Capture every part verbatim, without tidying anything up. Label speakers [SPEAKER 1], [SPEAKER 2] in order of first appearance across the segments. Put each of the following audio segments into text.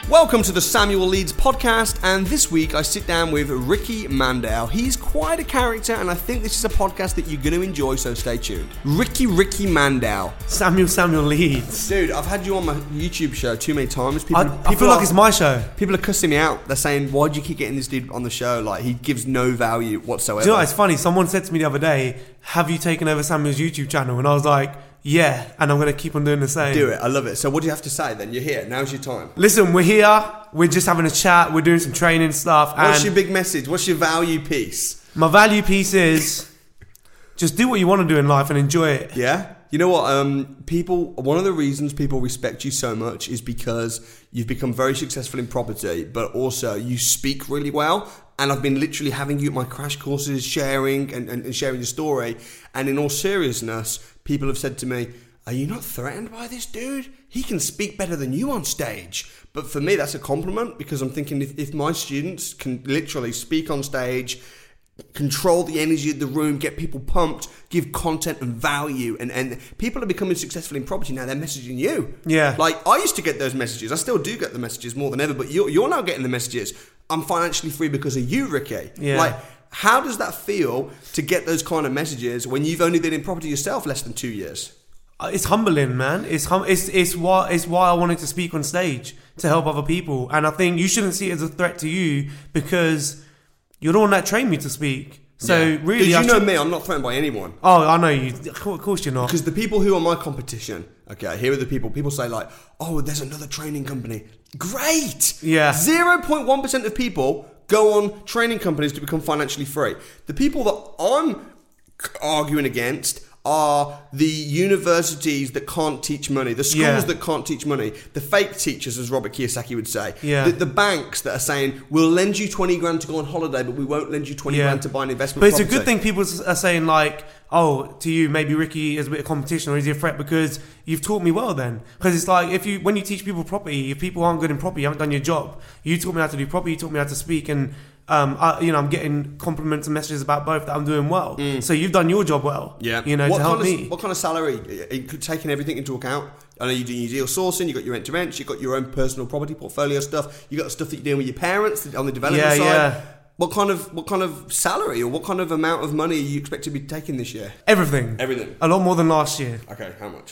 [SPEAKER 1] Welcome to the Samuel Leeds podcast, and this week I sit down with Ricky Mandel. He's quite a character, and I think this is a podcast that you're going to enjoy, so stay tuned. Ricky Ricky Mandel.
[SPEAKER 2] Samuel Samuel Leeds.
[SPEAKER 1] Dude, I've had you on my YouTube show too many times. People,
[SPEAKER 2] I,
[SPEAKER 1] people
[SPEAKER 2] I feel
[SPEAKER 1] are,
[SPEAKER 2] like it's my show.
[SPEAKER 1] People are cussing me out. They're saying, why do you keep getting this dude on the show? Like, he gives no value whatsoever.
[SPEAKER 2] Do you know what, it's funny, someone said to me the other day, have you taken over Samuel's YouTube channel? And I was like, yeah, and I'm going to keep on doing the same.
[SPEAKER 1] Do it, I love it. So what do you have to say then? You're here, now's your time.
[SPEAKER 2] Listen, we're here, we're just having a chat, we're doing some training stuff.
[SPEAKER 1] What's
[SPEAKER 2] and
[SPEAKER 1] your big message? What's your value piece?
[SPEAKER 2] My value piece is, just do what you want to do in life and enjoy it.
[SPEAKER 1] Yeah? You know what, um, people, one of the reasons people respect you so much is because you've become very successful in property, but also you speak really well. And I've been literally having you at my crash courses, sharing and, and, and sharing your story. And in all seriousness, people have said to me, are you not threatened by this dude? He can speak better than you on stage. But for me, that's a compliment, because I'm thinking if, if my students can literally speak on stage, control the energy of the room, get people pumped, give content and value, and, and people are becoming successful in property now, they're messaging you.
[SPEAKER 2] Yeah.
[SPEAKER 1] Like, I used to get those messages. I still do get the messages more than ever, but you're, you're now getting the messages. I'm financially free because of you, Ricky.
[SPEAKER 2] Yeah.
[SPEAKER 1] Like, how does that feel to get those kind of messages when you've only been in property yourself less than two years?
[SPEAKER 2] It's humbling, man. It's hum- it's it's why it's why I wanted to speak on stage, to help other people. And I think you shouldn't see it as a threat to you, because you're the one that trained me to speak. So
[SPEAKER 1] Yeah.
[SPEAKER 2] really,
[SPEAKER 1] Did you
[SPEAKER 2] I
[SPEAKER 1] know
[SPEAKER 2] should-
[SPEAKER 1] me? I'm not threatened by anyone.
[SPEAKER 2] Oh, I know you. Of course you're not.
[SPEAKER 1] Because the people who are my competition, okay, here are the people. People say like, oh, there's another training company. Great!
[SPEAKER 2] Yeah.
[SPEAKER 1] zero point one percent of people go on training companies to become financially free. The people that I'm arguing against are the universities that can't teach money, the schools
[SPEAKER 2] Yeah.
[SPEAKER 1] that can't teach money, the fake teachers, as Robert Kiyosaki would say,
[SPEAKER 2] Yeah.
[SPEAKER 1] the, the banks that are saying, we'll lend you twenty grand to go on holiday, but we won't lend you twenty
[SPEAKER 2] Yeah.
[SPEAKER 1] grand to buy an investment
[SPEAKER 2] But it's
[SPEAKER 1] property.
[SPEAKER 2] a good thing people are saying, like, oh, to you, maybe Ricky is a bit of competition, or is he a threat because you've taught me well then? Because it's like, if you when you teach people property, if people aren't good in property, you haven't done your job. You taught me how to do property, you taught me how to speak, and um, I, you know, I'm getting compliments and messages about both that I'm doing well.
[SPEAKER 1] Mm.
[SPEAKER 2] So you've done your job well,
[SPEAKER 1] Yeah.
[SPEAKER 2] you know,
[SPEAKER 1] what
[SPEAKER 2] to help
[SPEAKER 1] kind of,
[SPEAKER 2] me.
[SPEAKER 1] What kind of salary? Taking everything into account. I know you're doing your deal sourcing, you've got your rent to rent, you've got your own personal property portfolio stuff, you've got the stuff that you're doing with your parents on the development
[SPEAKER 2] Yeah,
[SPEAKER 1] side.
[SPEAKER 2] yeah.
[SPEAKER 1] What kind of what kind of salary or what kind of amount of money are you expect to be taking this year?
[SPEAKER 2] Everything.
[SPEAKER 1] Everything.
[SPEAKER 2] A lot more than last year.
[SPEAKER 1] Okay, how much?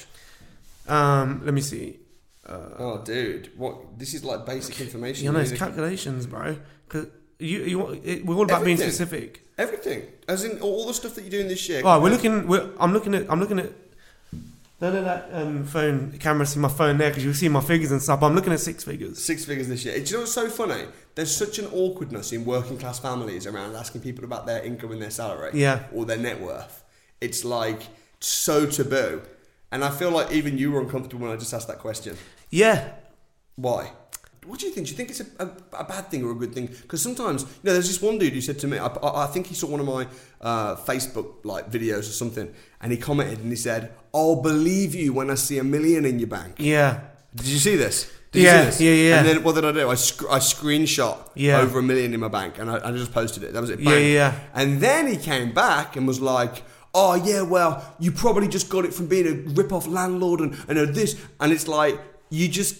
[SPEAKER 2] Um, let me see.
[SPEAKER 1] Oh, dude, what? This is like basic information.
[SPEAKER 2] You know, it's
[SPEAKER 1] Really.
[SPEAKER 2] calculations, bro. 'Cause you, you, it, we're all about being
[SPEAKER 1] Everything.
[SPEAKER 2] specific.
[SPEAKER 1] Everything, as in all the stuff that you're doing this year.
[SPEAKER 2] Right, we're looking. We're, I'm looking at. I'm looking at. Don't let that um, phone camera see my phone there, because you'll see my figures and stuff. But I'm looking at six figures.
[SPEAKER 1] Six figures this year. Do you know what's so funny? There's such an awkwardness in working class families around asking people about their income and their salary,
[SPEAKER 2] Yeah.
[SPEAKER 1] or their net worth. It's like so taboo, and I feel like even you were uncomfortable when I just asked that question.
[SPEAKER 2] Yeah.
[SPEAKER 1] Why? What do you think? Do you think it's a, a, a bad thing or a good thing? Because sometimes, you know, there's this one dude who said to me, I, I, I think he saw one of my uh, Facebook like videos or something, and he commented and he said, "I'll believe you when I see a million in your bank."
[SPEAKER 2] Yeah.
[SPEAKER 1] Did you see this? Did
[SPEAKER 2] Yeah,
[SPEAKER 1] you see this?
[SPEAKER 2] yeah, yeah.
[SPEAKER 1] And then what did I do? I, sc- I screenshot
[SPEAKER 2] Yeah.
[SPEAKER 1] over a million in my bank, and I, I just posted it. That was it.
[SPEAKER 2] Yeah,
[SPEAKER 1] Bang.
[SPEAKER 2] yeah, yeah.
[SPEAKER 1] And then he came back and was like, "Oh yeah, well, you probably just got it from being a rip-off landlord and and a this." And it's like, you just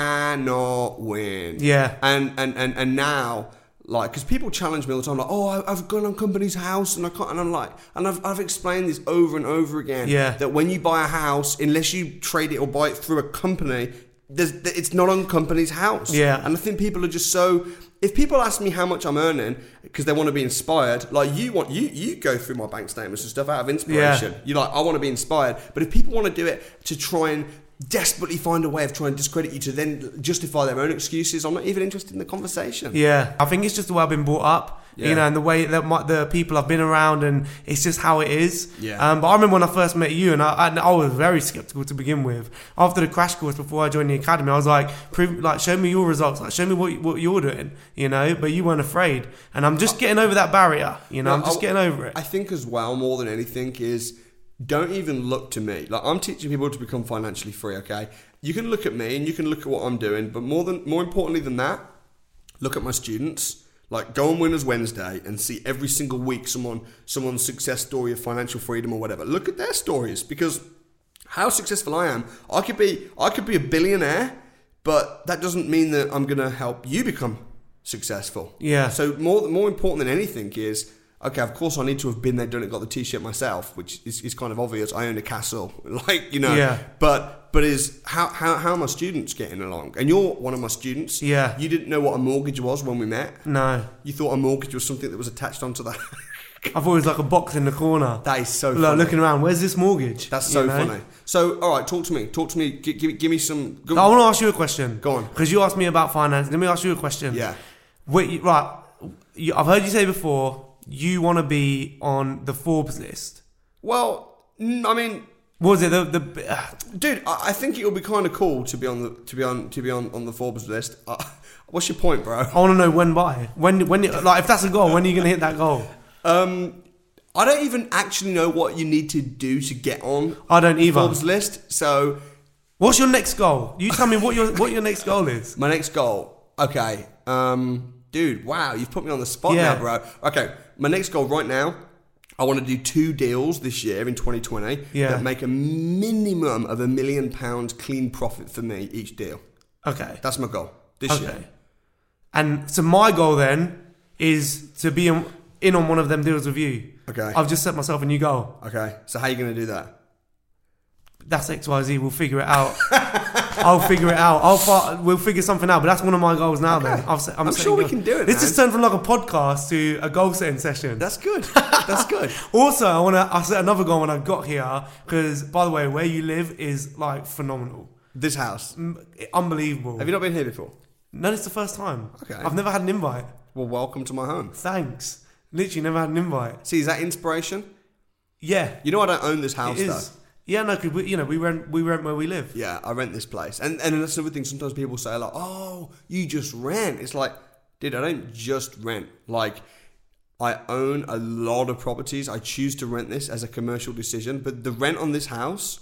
[SPEAKER 1] cannot win.
[SPEAKER 2] Yeah.
[SPEAKER 1] And and and and now, like, because people challenge me all the time, like, "Oh, I- I've gone on company's house and I can't," and I'm like, and I've I've explained this over and over again.
[SPEAKER 2] Yeah.
[SPEAKER 1] That when you buy a house, unless you trade it or buy it through a company, there's it's not on company's house.
[SPEAKER 2] Yeah.
[SPEAKER 1] And I think people are just so. If people ask me how much I'm earning because they want to be inspired, like you want, you you go through my bank statements and stuff out of inspiration.
[SPEAKER 2] Yeah.
[SPEAKER 1] You're like, I want to be inspired. But if people want to do it to try and desperately find a way of trying to discredit you to then justify their own excuses, I'm not even interested in the conversation.
[SPEAKER 2] Yeah. I think it's just the way I've been brought up.
[SPEAKER 1] Yeah.
[SPEAKER 2] You know, and the way that my, the people I've been around, and it's just how it is.
[SPEAKER 1] Yeah.
[SPEAKER 2] Um, but I remember when I first met you, and I, and I was very skeptical to begin with. After the crash course, before I joined the academy, I was like, prove, like, show me your results, like, show me what what you're doing. You know, but you weren't afraid, and I'm just getting over that barrier. You know,
[SPEAKER 1] No,
[SPEAKER 2] I'm just
[SPEAKER 1] I-
[SPEAKER 2] getting over it.
[SPEAKER 1] I think as well, more than anything, is don't even look to me. Like, I'm teaching people to become financially free. Okay, you can look at me and you can look at what I'm doing, but more than more importantly than that, look at my students. Like, go on Winners Wednesday and see every single week someone someone's success story of financial freedom or whatever. Look at their stories, because how successful I am, I could be I could be a billionaire but that doesn't mean that I'm going to help you become successful.
[SPEAKER 2] Yeah.
[SPEAKER 1] So more more important than anything is, okay, of course I need to have been there, done it, got the t-shirt myself, which is, is kind of obvious. I own a castle, like, you know.
[SPEAKER 2] Yeah.
[SPEAKER 1] But but is how, how how are my students getting along? And you're one of my students.
[SPEAKER 2] Yeah.
[SPEAKER 1] You didn't know what a mortgage was when we met.
[SPEAKER 2] No.
[SPEAKER 1] You thought a mortgage was something that was attached onto that.
[SPEAKER 2] I thought it was like a box in the corner.
[SPEAKER 1] That is so
[SPEAKER 2] like,
[SPEAKER 1] funny.
[SPEAKER 2] looking around, where's this mortgage?
[SPEAKER 1] That's so
[SPEAKER 2] You know?
[SPEAKER 1] funny. So, all right, talk to me. Talk to me. Give, give, give me some... Go,
[SPEAKER 2] I want to ask you a question.
[SPEAKER 1] Go on.
[SPEAKER 2] Because you asked me about finance. Let me ask you a question.
[SPEAKER 1] Yeah.
[SPEAKER 2] Wait, right. You, I've heard you say before, you want to be on the Forbes list.
[SPEAKER 1] Well, mm, I mean...
[SPEAKER 2] What was it? The... the uh,
[SPEAKER 1] Dude, I, I think it would be kind of cool to be on the to be on to be on, on the Forbes list. Uh, what's your point, bro?
[SPEAKER 2] I want to know when by. When, when, like, if that's a goal, when are you going to hit that goal?
[SPEAKER 1] Um... I don't even actually know what you need to do to get on
[SPEAKER 2] I don't either.
[SPEAKER 1] the Forbes list. So,
[SPEAKER 2] what's your next goal? You tell me what your what your next goal is.
[SPEAKER 1] my next goal. Okay, um, dude, wow, you've put me on the spot
[SPEAKER 2] Yeah.
[SPEAKER 1] now, bro. Okay, my next goal right now, I want to do two deals this year in twenty twenty
[SPEAKER 2] Yeah.
[SPEAKER 1] that make a minimum of a million pounds clean profit for me each deal.
[SPEAKER 2] Okay.
[SPEAKER 1] That's my goal this
[SPEAKER 2] Okay.
[SPEAKER 1] year.
[SPEAKER 2] And so my goal then is to be in, in on one of them deals with you.
[SPEAKER 1] Okay.
[SPEAKER 2] I've just set myself a new goal.
[SPEAKER 1] Okay, so how are you going to do that?
[SPEAKER 2] That's X Y Z. We'll figure it out. I'll figure it out. I'll fi- we'll figure something out. But that's one of my goals now.
[SPEAKER 1] Okay.
[SPEAKER 2] Then I've set, I'm,
[SPEAKER 1] I'm
[SPEAKER 2] setting
[SPEAKER 1] sure we
[SPEAKER 2] goals.
[SPEAKER 1] can do it,
[SPEAKER 2] This
[SPEAKER 1] man.
[SPEAKER 2] just turned from like a podcast to a goal setting session.
[SPEAKER 1] That's good. That's good.
[SPEAKER 2] Also, I want to. I set another goal when I got here because, by the way, where you live is like phenomenal,
[SPEAKER 1] This house.
[SPEAKER 2] M- unbelievable.
[SPEAKER 1] Have you not been here before?
[SPEAKER 2] No, it's the first time.
[SPEAKER 1] Okay.
[SPEAKER 2] I've never had an invite.
[SPEAKER 1] Well, welcome to my home.
[SPEAKER 2] Thanks. Literally never had an invite.
[SPEAKER 1] See, is that inspiration?
[SPEAKER 2] Yeah,
[SPEAKER 1] You know I don't own this house,
[SPEAKER 2] it
[SPEAKER 1] though.
[SPEAKER 2] is. Yeah, no, because we, you know, we rent we rent where we live.
[SPEAKER 1] Yeah, I rent this place. And and that's another thing. Sometimes people say, like, oh, you just rent. It's like, dude, I don't just rent. Like, I own a lot of properties. I choose to rent this as a commercial decision. But the rent on this house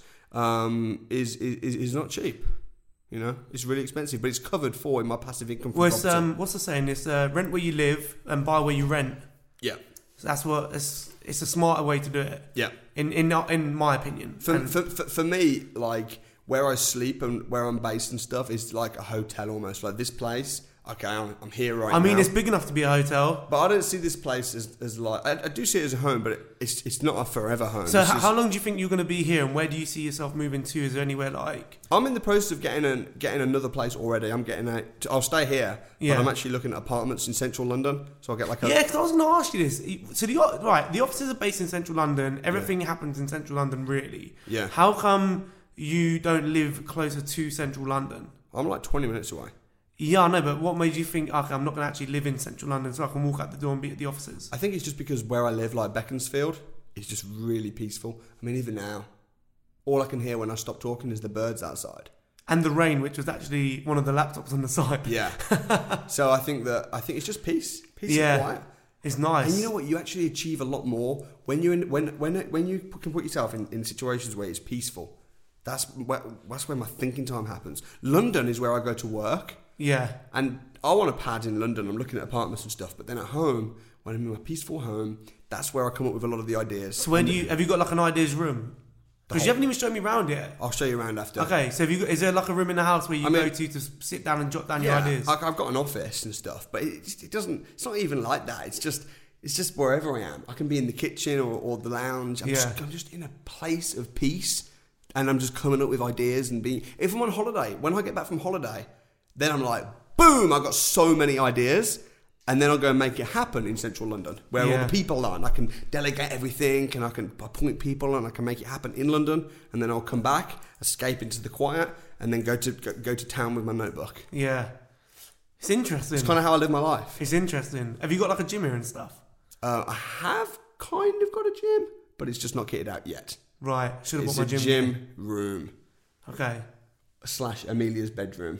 [SPEAKER 1] um, is, is is not cheap. You know, it's really expensive. But it's covered for in my passive income from
[SPEAKER 2] Well, it's,
[SPEAKER 1] property.
[SPEAKER 2] um, what's the saying? It's uh, rent where you live and buy where you rent.
[SPEAKER 1] Yeah.
[SPEAKER 2] So that's what it's. It's a smarter way to do it.
[SPEAKER 1] Yeah.
[SPEAKER 2] In in in my opinion.
[SPEAKER 1] For,
[SPEAKER 2] And-
[SPEAKER 1] for, for, for me, like, where I sleep and where I'm based and stuff is like a hotel almost. Like, this place, okay, I'm, I'm here right now.
[SPEAKER 2] I mean, it's big enough to be a hotel.
[SPEAKER 1] But I don't see this place as, as like... I, I do see it as a home, but it, it's it's not a forever home.
[SPEAKER 2] So,
[SPEAKER 1] It's
[SPEAKER 2] h-
[SPEAKER 1] just-
[SPEAKER 2] how long do you think you're going to be here, and where do you see yourself moving to? Is there anywhere like?
[SPEAKER 1] I'm in the process of getting an, getting another place already. I'm getting a... I'll stay here,
[SPEAKER 2] Yeah.
[SPEAKER 1] but I'm actually looking at apartments in central London. So I'll get like a...
[SPEAKER 2] Yeah, because I was going to ask you this. So the o- right, the offices are based in central London. Everything happens in central London, really.
[SPEAKER 1] Yeah.
[SPEAKER 2] How come you don't live closer to central London?
[SPEAKER 1] I'm like twenty minutes away.
[SPEAKER 2] Yeah, I know, but what made you think, okay, I'm not going to actually live in central London so I can walk out the door and be at the offices?
[SPEAKER 1] I think it's just because where I live, like Beaconsfield, is just really peaceful. I mean, even now, all I can hear when I stop talking is the birds outside.
[SPEAKER 2] And the rain, which was actually one of the laptops on the side.
[SPEAKER 1] Yeah. So I think that... I think it's just peace. Peace
[SPEAKER 2] Yeah.
[SPEAKER 1] and quiet.
[SPEAKER 2] It's nice.
[SPEAKER 1] And you know what? You actually achieve a lot more when you in, when when when you can put yourself in, in situations where it's peaceful. That's where that's where my thinking time happens. London is where I go to work,
[SPEAKER 2] Yeah.
[SPEAKER 1] and I want a pad in London. I'm looking at apartments and stuff. But then at home, when I'm in my peaceful home, that's where I come up with a lot of the ideas.
[SPEAKER 2] So where do you, have you got like an ideas room? Because you haven't even shown me around yet.
[SPEAKER 1] I'll show you around after.
[SPEAKER 2] Okay, so have you got, is there like a room in the house where you
[SPEAKER 1] I mean-
[SPEAKER 2] go to to sit down and jot down your
[SPEAKER 1] Yeah,
[SPEAKER 2] ideas?
[SPEAKER 1] I, I've got an office and stuff, but it, just- it doesn't. It's not even like that. It's just. It's just wherever I am. I can be in the kitchen or, or the lounge. I'm,
[SPEAKER 2] Yeah.
[SPEAKER 1] just, I'm just in a place of peace, and I'm just coming up with ideas and being. If I'm on holiday, when I get back from holiday, then I'm like, boom! I've got so many ideas, and then I'll go and make it happen in central London, where all
[SPEAKER 2] Yeah.
[SPEAKER 1] the people are. And I can delegate everything, and I can appoint people, and I can make it happen in London, and then I'll come back, escape into the quiet, and then go to go, go to town with my notebook.
[SPEAKER 2] Yeah. It's interesting.
[SPEAKER 1] It's kind of how I live my life.
[SPEAKER 2] It's interesting. Have you got like a gym here and stuff?
[SPEAKER 1] Uh, I have kind of got a gym, but it's just not kitted out yet.
[SPEAKER 2] Right. Should have
[SPEAKER 1] It's
[SPEAKER 2] bought
[SPEAKER 1] a
[SPEAKER 2] my
[SPEAKER 1] gym,
[SPEAKER 2] gym.
[SPEAKER 1] room
[SPEAKER 2] Okay.
[SPEAKER 1] slash Amelia's bedroom.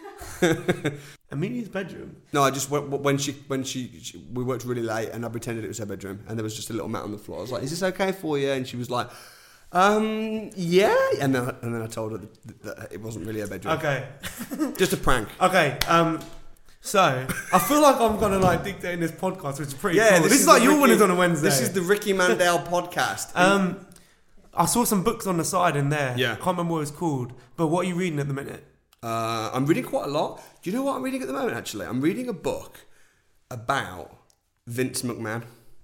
[SPEAKER 2] Amelia's bedroom.
[SPEAKER 1] No, I just when when she when she, she we worked really late, and I pretended it was her bedroom, and there was just a little mat on the floor. I was like, "Is this okay for you?" And she was like, "Um, yeah." And then and then I told her that, that it wasn't really her bedroom.
[SPEAKER 2] Okay.
[SPEAKER 1] Just a prank.
[SPEAKER 2] Okay. Um. So I feel like I'm gonna like dictating this podcast, which is pretty
[SPEAKER 1] Yeah,
[SPEAKER 2] cool. This, is like
[SPEAKER 1] the
[SPEAKER 2] your one
[SPEAKER 1] Ricky-
[SPEAKER 2] is on a Wednesday.
[SPEAKER 1] This is the Ricky Mandel podcast.
[SPEAKER 2] Um. I saw some books on the side in there.
[SPEAKER 1] Yeah.
[SPEAKER 2] Can't remember what it's called. But what are you reading at the minute?
[SPEAKER 1] Uh, I'm reading quite a lot. Do you know what I'm reading at the moment, actually? I'm reading a book about Vince McMahon.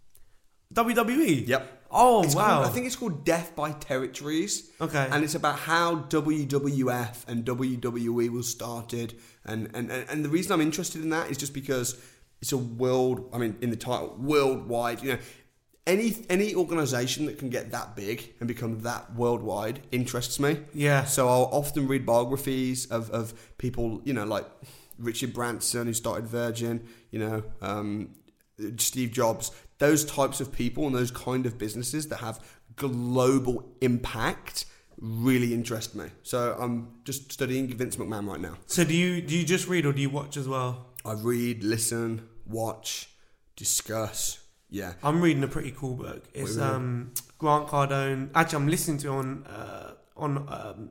[SPEAKER 2] W W E?
[SPEAKER 1] Yep.
[SPEAKER 2] Oh,
[SPEAKER 1] It's
[SPEAKER 2] wow.
[SPEAKER 1] called- I think it's called Death by Territories.
[SPEAKER 2] Okay.
[SPEAKER 1] And it's about how W W F and W W E was started. And, and, and, and the reason I'm interested in that is just because it's a world, I mean, in the title, worldwide, you know, any any organisation that can get that big and become that worldwide interests me.
[SPEAKER 2] Yeah.
[SPEAKER 1] So I'll often read biographies of, of people, you know, like Richard Branson, who started Virgin, you know, um, Steve Jobs, those types of people and those kind of businesses that have global impact really interest me. So I'm just studying Vince McMahon right now.
[SPEAKER 2] So do you do you just read or do you watch as well?
[SPEAKER 1] I read, listen, watch, discuss. Yeah.
[SPEAKER 2] I'm reading a pretty cool book. It's um, Grant Cardone. Actually, I'm listening to it on uh, on um,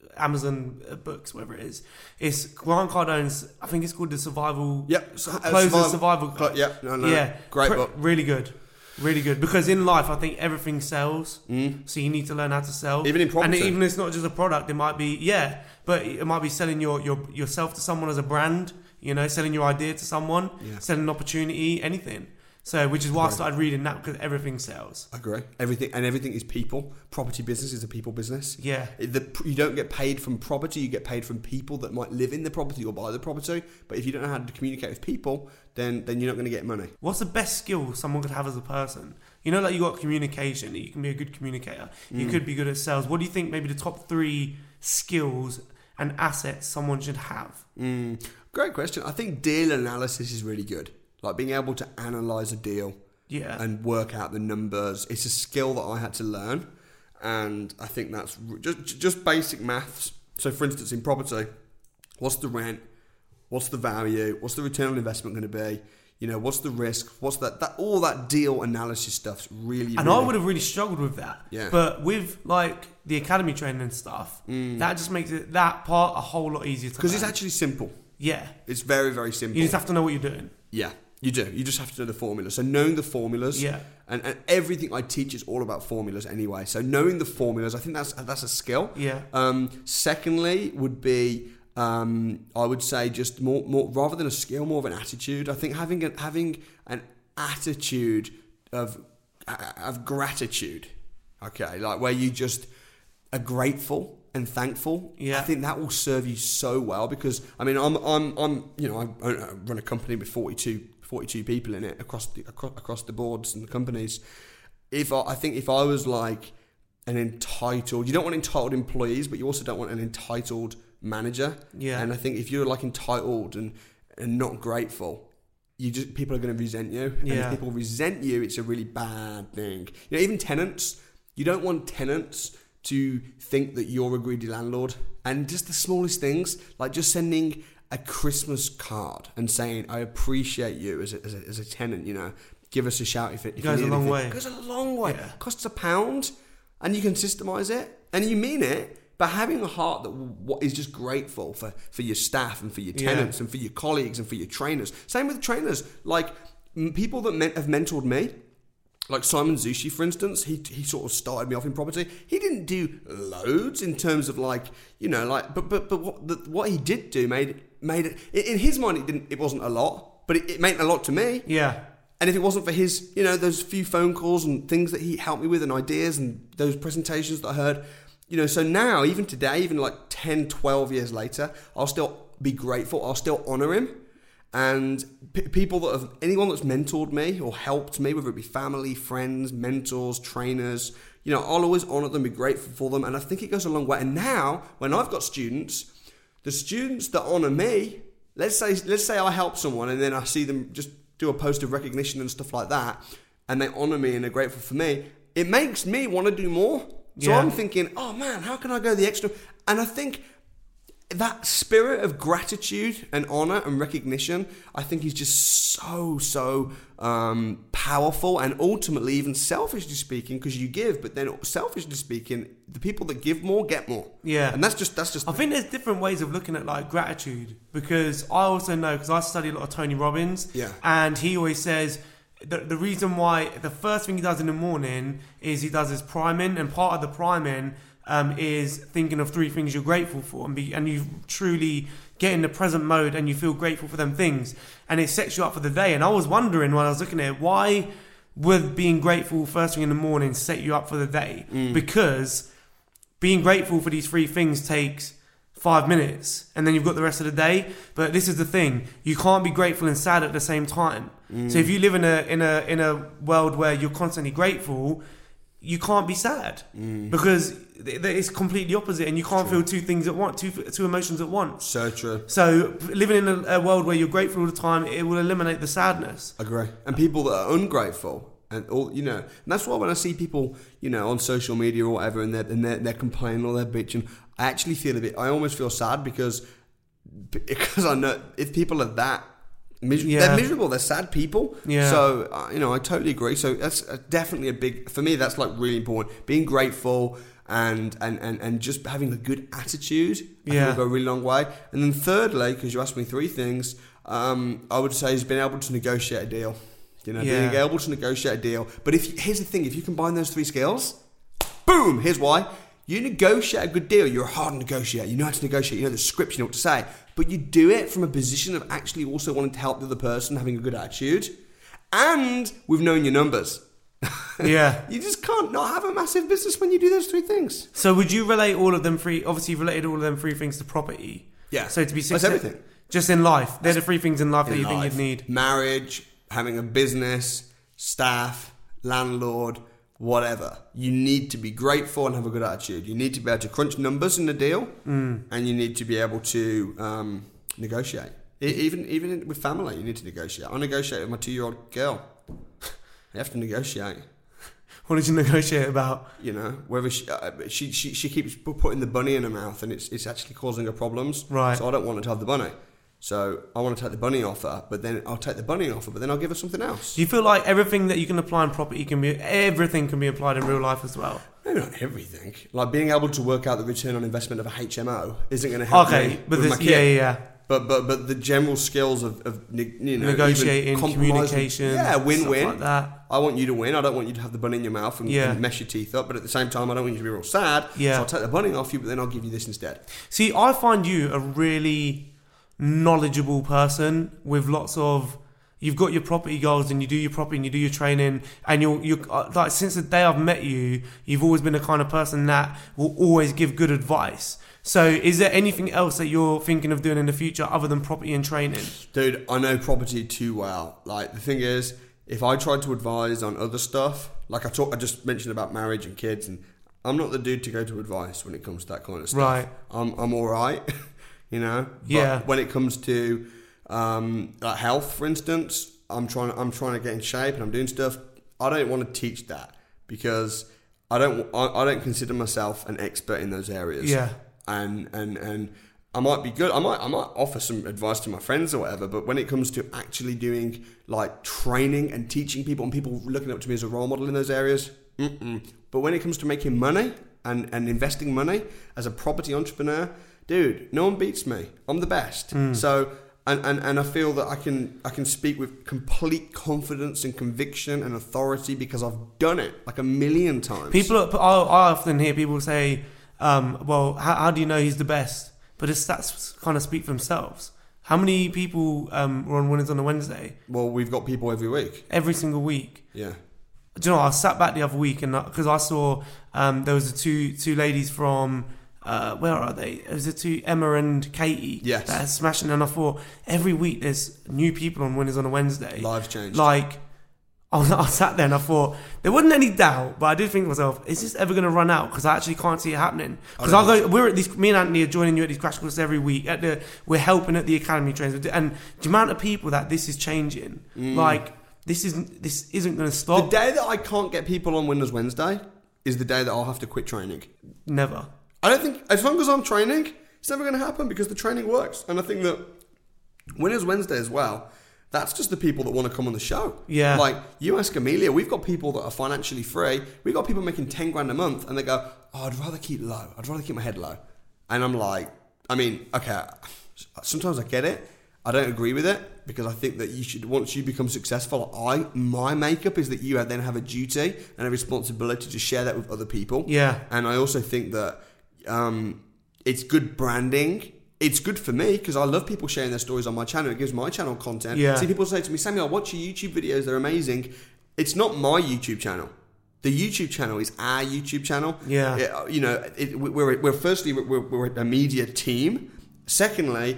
[SPEAKER 2] Amazon Books, whatever it is. It's Grant Cardone's. I think it's called the Survival.
[SPEAKER 1] Yep.
[SPEAKER 2] Closer
[SPEAKER 1] Survival.
[SPEAKER 2] Survival.
[SPEAKER 1] Cl- yep. No, no.
[SPEAKER 2] Yeah.
[SPEAKER 1] Great
[SPEAKER 2] Pre-
[SPEAKER 1] book.
[SPEAKER 2] Really good. Really good. Because in life, I think everything sells.
[SPEAKER 1] Mm.
[SPEAKER 2] So you need to learn how to sell.
[SPEAKER 1] Even in property.
[SPEAKER 2] And even if it's not just a product, it might be, yeah, but it might be selling your, your yourself to someone as a brand, you know, selling your idea to someone,
[SPEAKER 1] Yeah.
[SPEAKER 2] selling an opportunity, anything. So, which is why
[SPEAKER 1] Right.
[SPEAKER 2] I started reading that, because everything sells.
[SPEAKER 1] I agree. Everything and everything is people. Property business is a people business.
[SPEAKER 2] Yeah.
[SPEAKER 1] It- The, you don't get paid from property. You get paid from people that might live in the property or buy the property. But if you don't know how to communicate with people, then then you're not going to get money.
[SPEAKER 2] What's the best skill someone could have as a person? You know, like you got communication. You can be a good communicator. You
[SPEAKER 1] Mm.
[SPEAKER 2] could be good at sales. What do you think maybe the top three skills and assets someone should have?
[SPEAKER 1] Mm, great question. I think deal analysis is really good. Like being able to analyze a deal
[SPEAKER 2] Yeah.
[SPEAKER 1] and work out the numbers. It's a skill that I had to learn, and I think that's r- just just basic maths. So, for instance, in property, what's the rent? What's the value? What's the return on investment going to be? You know, what's the risk? What's that? That all that deal analysis stuff's really.
[SPEAKER 2] And
[SPEAKER 1] really,
[SPEAKER 2] I would have really struggled with that.
[SPEAKER 1] Yeah.
[SPEAKER 2] But with like the academy training and stuff,
[SPEAKER 1] Mm.
[SPEAKER 2] that just makes it that part a whole lot easier to
[SPEAKER 1] because it's
[SPEAKER 2] learn.
[SPEAKER 1] actually simple.
[SPEAKER 2] Yeah.
[SPEAKER 1] It's very very simple.
[SPEAKER 2] You just have to know what you're doing.
[SPEAKER 1] Yeah, you do. You just have to know the formula. So knowing the formulas,
[SPEAKER 2] Yeah.
[SPEAKER 1] and, and everything I teach is all about formulas anyway. So knowing the formulas, I think that's that's a skill.
[SPEAKER 2] Yeah.
[SPEAKER 1] Um, secondly, would be um, I would say just more more rather than a skill, more of an attitude. I think having an having an attitude of of gratitude. Okay, like where you just are grateful and thankful.
[SPEAKER 2] Yeah.
[SPEAKER 1] I think that will serve you so well because I mean I'm I'm I'm you know I, I run a company with forty-two, forty-two people in it across the across, across the boards and the companies. If I, I think if I was like an entitled, you don't want entitled employees, but you also don't want an entitled manager.
[SPEAKER 2] Yeah.
[SPEAKER 1] And I think if you're like entitled and and not grateful, you just people are going to resent you. And
[SPEAKER 2] Yeah.
[SPEAKER 1] if people resent you, it's a really bad thing. You know, even tenants, you don't want tenants to think that you're a greedy landlord. And just the smallest things, like just sending a Christmas card and saying, I appreciate you as a, as a, as a tenant, you know, give us a shout if it, if
[SPEAKER 2] Goes
[SPEAKER 1] you need
[SPEAKER 2] a long
[SPEAKER 1] anything.
[SPEAKER 2] way.
[SPEAKER 1] It goes a long way.
[SPEAKER 2] Yeah.
[SPEAKER 1] Costs a pound and you can systemize it and you mean it. But having a heart that w- is just grateful for, for your staff and for your
[SPEAKER 2] Yeah.
[SPEAKER 1] tenants and for your colleagues and for your trainers. Same with trainers. Like m- people that men- have mentored me, like Simon Zushi, for instance, he he sort of started me off in property. He didn't do loads in terms of like, you know, like, but but but what the, what he did do made made it in his mind. It didn't. It wasn't a lot, but it, it meant a lot to me.
[SPEAKER 2] Yeah.
[SPEAKER 1] And if it wasn't for his, you know, those few phone calls and things that he helped me with and ideas and those presentations that I heard, you know, so now, even today, even like ten, twelve years later, I'll still be grateful. I'll still honor him. And p- people that have, anyone that's mentored me or helped me, whether it be family, friends, mentors, trainers, you know, I'll always honor them, be grateful for them. And I think it goes a long way. And now, when I've got students, the students that honor me, let's say, let's say I help someone and then I see them just do a post of recognition and stuff like that, and they honor me and they're grateful for me, it makes me want to do more. So
[SPEAKER 2] Yeah.
[SPEAKER 1] I'm thinking, oh man, how can I go the extra? And I think that spirit of gratitude and honor and recognition, I think is just so, so um, powerful and ultimately even selfishly speaking, because you give, but then selfishly speaking, the people that give more get more.
[SPEAKER 2] Yeah.
[SPEAKER 1] And that's just, that's just,
[SPEAKER 2] I think there's different ways of looking at like gratitude, because I also know, because I study a lot of Tony Robbins,
[SPEAKER 1] Yeah.
[SPEAKER 2] and he always says the, the reason why the first thing he does in the morning is he does his priming, and part of the priming um, is thinking of three things you're grateful for, and be and you truly get in the present mode and you feel grateful for them things, and it sets you up for the day. And I was wondering when I was looking at it, why would being grateful first thing in the morning set you up for the day?
[SPEAKER 1] Mm.
[SPEAKER 2] Because being grateful for these three things takes five minutes and then you've got the rest of the day. But this is the thing, you can't be grateful and sad at the same time. Mm. So if you live in a in a in a world where you're constantly grateful, you can't be sad mm. because it's completely opposite, and you can't
[SPEAKER 1] True.
[SPEAKER 2] feel two things at once, two two emotions at once.
[SPEAKER 1] So true.
[SPEAKER 2] So living in a, a world where you're grateful all the time, it will eliminate the sadness.
[SPEAKER 1] Agree. And people that are ungrateful, and all you know, and that's why when I see people, you know, on social media or whatever, and they're and they're, they're complaining or they're bitching, I actually feel a bit. I almost feel sad because because I know if people are that. Miser-
[SPEAKER 2] yeah.
[SPEAKER 1] They're miserable. They're sad people.
[SPEAKER 2] Yeah.
[SPEAKER 1] So uh, you know, I totally agree. So that's uh, definitely a big for me. That's like really important. Being grateful and and and, and just having a good attitude. I
[SPEAKER 2] Yeah.
[SPEAKER 1] think will go a really long way. And then thirdly, because you asked me three things, um, I would say is being able to negotiate a deal. You know,
[SPEAKER 2] Yeah.
[SPEAKER 1] being able to negotiate a deal. But if here's the thing, if you combine those three skills, boom. Here's why. You negotiate a good deal. You're a hard negotiator. You know how to negotiate. You know the scripts. You know what to say. But you do it from a position of actually also wanting to help the other person, having a good attitude, and with knowing your numbers.
[SPEAKER 2] Yeah.
[SPEAKER 1] You just can't not have a massive business when you do those three things.
[SPEAKER 2] So would you relate all of them three? Obviously, you've related all of them three things to property.
[SPEAKER 1] Yeah.
[SPEAKER 2] So to be
[SPEAKER 1] That's
[SPEAKER 2] successful,
[SPEAKER 1] everything.
[SPEAKER 2] just in life, they're the three things in life that
[SPEAKER 1] In
[SPEAKER 2] you think
[SPEAKER 1] life.
[SPEAKER 2] you'd need.
[SPEAKER 1] Marriage, having a business, staff, landlord, whatever. You need to be grateful and have a good attitude. You need to be able to crunch numbers in the deal, mm. and you need to be able to um, negotiate. E- even even with family, you need to negotiate. I negotiate with my two-year-old girl. You have to negotiate.
[SPEAKER 2] What did you negotiate about?
[SPEAKER 1] You know, whether she, uh, she she she keeps putting the bunny in her mouth, and it's it's actually causing her problems.
[SPEAKER 2] Right.
[SPEAKER 1] So I don't want her to have the bunny. So I want to take the bunny off her, but then I'll take the bunny off her, but then I'll give her something else.
[SPEAKER 2] Do you feel like everything that you can apply in property can be everything can be applied in real life as well?
[SPEAKER 1] Maybe not everything. Like being able to work out the return on investment of a H M O isn't going to help
[SPEAKER 2] Okay,
[SPEAKER 1] me
[SPEAKER 2] but
[SPEAKER 1] with
[SPEAKER 2] this,
[SPEAKER 1] my kid.
[SPEAKER 2] yeah, yeah, yeah.
[SPEAKER 1] But but but the general skills of, of you know,
[SPEAKER 2] Negotiating,
[SPEAKER 1] even compromising-
[SPEAKER 2] communication,
[SPEAKER 1] yeah, win
[SPEAKER 2] stuff
[SPEAKER 1] win.
[SPEAKER 2] like that.
[SPEAKER 1] I want you to win. I don't want you to have the bunny in your mouth and,
[SPEAKER 2] Yeah.
[SPEAKER 1] and mess your teeth up. But at the same time, I don't want you to be real sad.
[SPEAKER 2] Yeah.
[SPEAKER 1] So I'll take the bunny off you, but then I'll give you this instead.
[SPEAKER 2] See, I find you a really knowledgeable person with lots of. You've got your property goals, and you do your property, and you do your training, and you're you like since the day I've met you, you've always been the kind of person that will always give good advice. So, is there anything else that you're thinking of doing in the future other than property and training?
[SPEAKER 1] Dude, I know property too well. Like the thing is, if I tried to advise on other stuff, like I talk, I just mentioned about marriage and kids, and I'm not the dude to go to advice when it comes to that kind of stuff.
[SPEAKER 2] Right.
[SPEAKER 1] I'm I'm all right, you know. But
[SPEAKER 2] Yeah.
[SPEAKER 1] when it comes to um, like health, for instance, I'm trying I'm trying to get in shape and I'm doing stuff. I don't want to teach that because I don't I, I don't consider myself an expert in those areas.
[SPEAKER 2] Yeah.
[SPEAKER 1] And and and I might be good. I might I might offer some advice to my friends or whatever. But when it comes to actually doing like training and teaching people and people looking up to me as a role model in those areas, mm-mm. But when it comes to making money and and investing money as a property entrepreneur, dude, no one beats me. I'm the best. Mm. So. And, and and I feel that I can I can speak with complete confidence and conviction and authority because I've done it like a million times.
[SPEAKER 2] People, are, I, I often hear people say, um, "Well, how, how do you know he's the best?" But his stats kind of speak for themselves. How many people um, were on Winners on a Wednesday?
[SPEAKER 1] Well, we've got people every week.
[SPEAKER 2] Every single week.
[SPEAKER 1] Yeah.
[SPEAKER 2] Do you know? I sat back the other week and because I saw um, there was the two two ladies from. Uh, where are they? It was the two, Emma and Katie.
[SPEAKER 1] Yes.
[SPEAKER 2] That are smashing. And I thought every week there's new people on Winners on a Wednesday.
[SPEAKER 1] Lives changed.
[SPEAKER 2] Like, I, was, I sat there and I thought there wasn't any doubt, but I did think to myself, is this ever going to run out? Because I actually can't see it happening. Because I, I go, we're at these. Me and Anthony are joining you at these crash courses every week. At the, we're helping at the academy trains, and the amount of people that this is changing, mm. like this isn't this isn't going to stop.
[SPEAKER 1] The day that I can't get people on Winners Wednesday is the day that I'll have to quit training.
[SPEAKER 2] Never.
[SPEAKER 1] I don't think, as long as I'm training, it's never going to happen because the training works. And I think that Winners Wednesday as well, that's just the people that want to come on the show.
[SPEAKER 2] Yeah.
[SPEAKER 1] Like, you ask Amelia, we've got people that are financially free. We've got people making ten grand a month and they go, oh, I'd rather keep low. I'd rather keep my head low. And I'm like, I mean, okay, sometimes I get it. I don't agree with it because I think that you should, once you become successful, I my makeup is that you then have a duty and a responsibility to share that with other people.
[SPEAKER 2] Yeah.
[SPEAKER 1] And I also think that um, it's good branding. It's good for me because I love people sharing their stories on my channel. It gives my channel content.
[SPEAKER 2] Yeah.
[SPEAKER 1] See, people say to me, Samuel, I watch your YouTube videos. They're amazing. It's not my YouTube channel. The YouTube channel is our YouTube channel.
[SPEAKER 2] Yeah.
[SPEAKER 1] It, you know, it, we're, we're firstly, we're, we're a media team. Secondly,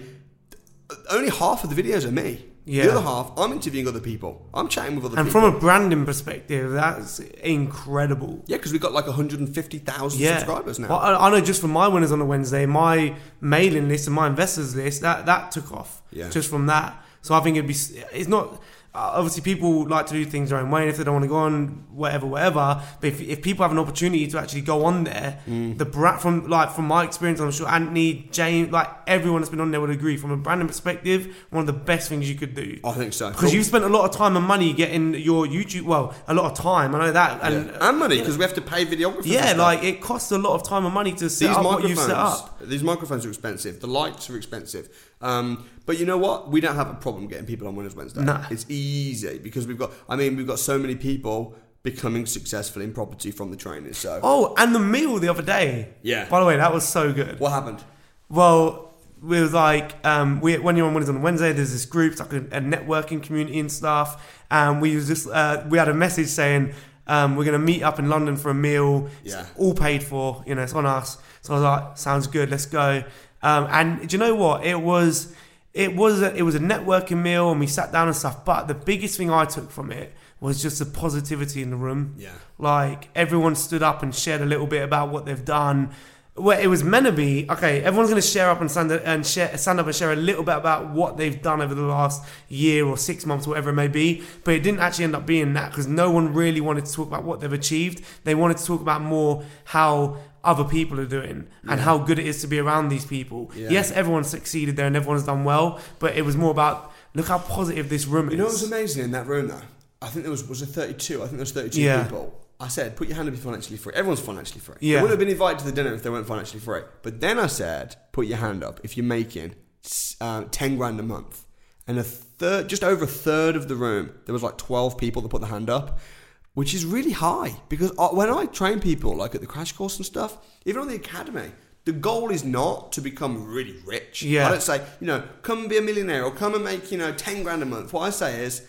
[SPEAKER 1] only half of the videos are me.
[SPEAKER 2] Yeah.
[SPEAKER 1] The other half, I'm interviewing other people. I'm chatting with other
[SPEAKER 2] and
[SPEAKER 1] people.
[SPEAKER 2] And from a branding perspective, that's incredible.
[SPEAKER 1] Yeah, because we've got like one hundred fifty thousand
[SPEAKER 2] yeah.
[SPEAKER 1] subscribers now.
[SPEAKER 2] Well, I, I know just from my winners on a Wednesday, my mailing list and my investors list, that, that took off.
[SPEAKER 1] Yeah.
[SPEAKER 2] Just from that. So I think it'd be, it's not... Uh, obviously, people like to do things their own way, and if they don't want to go on, whatever, whatever. But if, if people have an opportunity to actually go on there, mm. the brat from like from my experience, I'm sure Anthony, James, like everyone that's been on there would agree. From a branding perspective, one of the best things you could do.
[SPEAKER 1] I think so
[SPEAKER 2] because you've spent a lot of time and money getting your YouTube. Well, a lot of time. I know that, and,
[SPEAKER 1] yeah. and money because we have to pay videographers.
[SPEAKER 2] Yeah, like it costs a lot of time and money to set
[SPEAKER 1] these
[SPEAKER 2] up what you set up.
[SPEAKER 1] These microphones are expensive. The lights are expensive. Um, but you know what? We don't have a problem getting people on Winners Wednesday.
[SPEAKER 2] No.
[SPEAKER 1] It's easy because we've got, I mean, we've got so many people becoming successful in property from the training. So.
[SPEAKER 2] Oh, and the meal the other day.
[SPEAKER 1] Yeah.
[SPEAKER 2] By the way, that was so good.
[SPEAKER 1] What happened?
[SPEAKER 2] Well, we was like, um, we, when you're on Winners on Wednesday, there's this group, it's like a, a networking community and stuff. And we was just, uh, we had a message saying, um, we're going to meet up in London for a meal.
[SPEAKER 1] Yeah.
[SPEAKER 2] It's all paid for, you know, it's on us. So I was like, sounds good, let's go. Um, and do you know what? It was, it was, a, it was a networking meal, and we sat down and stuff. But the biggest thing I took from it was just the positivity in the room.
[SPEAKER 1] Yeah,
[SPEAKER 2] like everyone stood up and shared a little bit about what they've done. Well, it was meant to be okay. Everyone's going to share up and stand up and share, stand up and share a little bit about what they've done over the last year or six months, whatever it may be. But it didn't actually end up being that because no one really wanted to talk about what they've achieved. They wanted to talk about more how other people are doing and
[SPEAKER 1] yeah.
[SPEAKER 2] how good it is to be around these people. Yeah. Yes, everyone's succeeded there and everyone's done well, but it was more about look how positive this room is.
[SPEAKER 1] You know what was amazing in that room though? I think there was was it thirty-two. I think there was thirty-two
[SPEAKER 2] yeah.
[SPEAKER 1] people. I said, put your hand up if you're financially free. Everyone's financially free.
[SPEAKER 2] Yeah.
[SPEAKER 1] They wouldn't have been invited to the dinner if they weren't financially free. But then I said, put your hand up if you're making uh, ten grand a month. And a third, just over a third of the room, there was like twelve people that put their hand up, which is really high. Because when I train people, like at the crash course and stuff, even on the academy, the goal is not to become really rich.
[SPEAKER 2] Yeah.
[SPEAKER 1] I don't say, you know, come and be a millionaire or come and make, you know, ten grand a month. What I say is,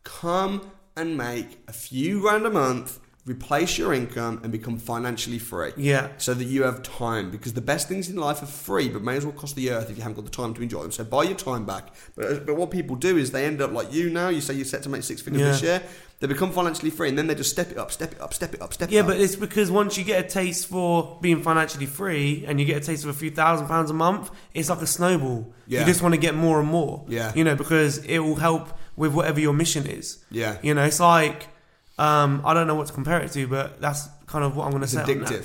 [SPEAKER 1] come and make a few grand a month, replace your income and become financially free.
[SPEAKER 2] Yeah.
[SPEAKER 1] So that you have time. Because the best things in life are free, but may as well cost the earth if you haven't got the time to enjoy them. So buy your time back. But, but what people do is they end up like you now. You say you're set to make six figures
[SPEAKER 2] yeah.
[SPEAKER 1] this year. They become financially free and then they just step it up, step it up, step it up, step
[SPEAKER 2] yeah,
[SPEAKER 1] it up.
[SPEAKER 2] Yeah, but it's because once you get a taste for being financially free and you get a taste of a few thousand pounds a month, it's like a snowball.
[SPEAKER 1] Yeah.
[SPEAKER 2] You just want to get more and more.
[SPEAKER 1] Yeah.
[SPEAKER 2] You know, because it will help with whatever your mission is.
[SPEAKER 1] Yeah.
[SPEAKER 2] You know, it's like, um, I don't know what to compare it to, but that's kind of what I'm going to say.
[SPEAKER 1] It's addictive.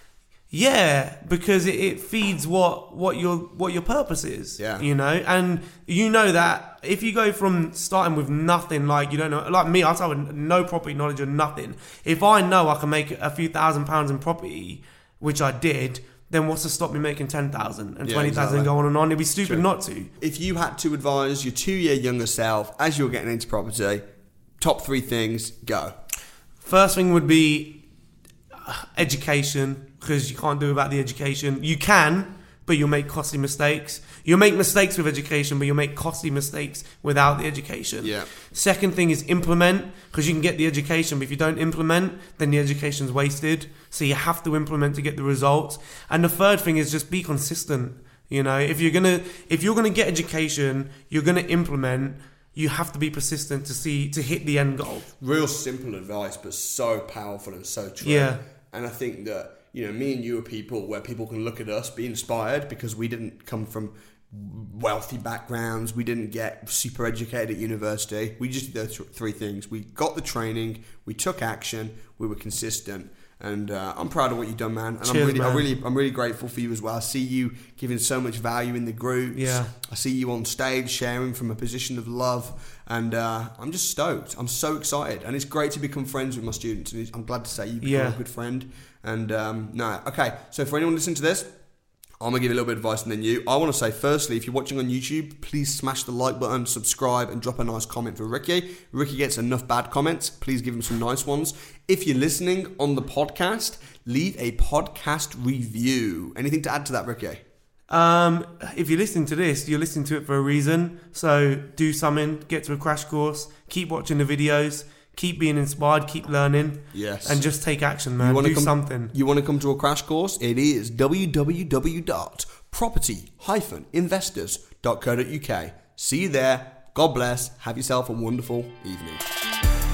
[SPEAKER 2] Yeah, because it, it feeds what, what your what your purpose is.
[SPEAKER 1] Yeah.
[SPEAKER 2] You know, and you know that if you go from starting with nothing, like you don't know, like me, I start with no property knowledge or nothing. If I know I can make a few thousand pounds in property, which I did, then what's to stop me making ten thousand and
[SPEAKER 1] Yeah,
[SPEAKER 2] twenty thousand
[SPEAKER 1] exactly.
[SPEAKER 2] and go on and on? It'd be stupid
[SPEAKER 1] True.
[SPEAKER 2] not to.
[SPEAKER 1] If you had to advise your two-year younger self as you're getting into property, top three things, go.
[SPEAKER 2] First thing would be education, because you can't do without the education. You can, but you'll make costly mistakes. You'll make mistakes with education, but you'll make costly mistakes without the education.
[SPEAKER 1] Yeah.
[SPEAKER 2] Second thing is implement, because you can get the education, but if you don't implement, then the education's wasted. So you have to implement to get the results. And the third thing is just be consistent. You know, if you're gonna if you're gonna get education, you're gonna implement. You have to be persistent to see to hit the end goal.
[SPEAKER 1] Real simple advice, but so powerful and so true.
[SPEAKER 2] Yeah.
[SPEAKER 1] And I think that, you know, me and you are people where people can look at us, be inspired, because we didn't come from wealthy backgrounds. We didn't get super educated at university. We just did those th- three things. We got the training, we took action, we were consistent. And uh, I'm proud of what you've done, man. And
[SPEAKER 2] Cheers,
[SPEAKER 1] I'm really,
[SPEAKER 2] man.
[SPEAKER 1] I'm really, I'm really grateful for you as well. I see you giving so much value in the groups.
[SPEAKER 2] Yeah.
[SPEAKER 1] I see you on stage sharing from a position of love, and uh, I'm just stoked. I'm so excited, and it's great to become friends with my students. And I'm glad to say you become
[SPEAKER 2] Yeah.
[SPEAKER 1] a good friend. And um, no, okay. So for anyone listening to this, I'm going to give you a little bit of advice and then you. I want to say, firstly, if you're watching on YouTube, please smash the like button, subscribe, and drop a nice comment for Ricky. Ricky gets enough bad comments. Please give him some nice ones. If you're listening on the podcast, leave a podcast review. Anything to add to that, Ricky?
[SPEAKER 2] Um, if you're listening to this, you're listening to it for a reason. So do something, get to a crash course, keep watching the videos, keep being inspired, keep learning.
[SPEAKER 1] Yes.
[SPEAKER 2] And just take action, man. Do
[SPEAKER 1] come,
[SPEAKER 2] something.
[SPEAKER 1] You want to come to a crash course? It is w w w dot property dash investors dot co dot u k. See you there. God bless. Have yourself a wonderful evening.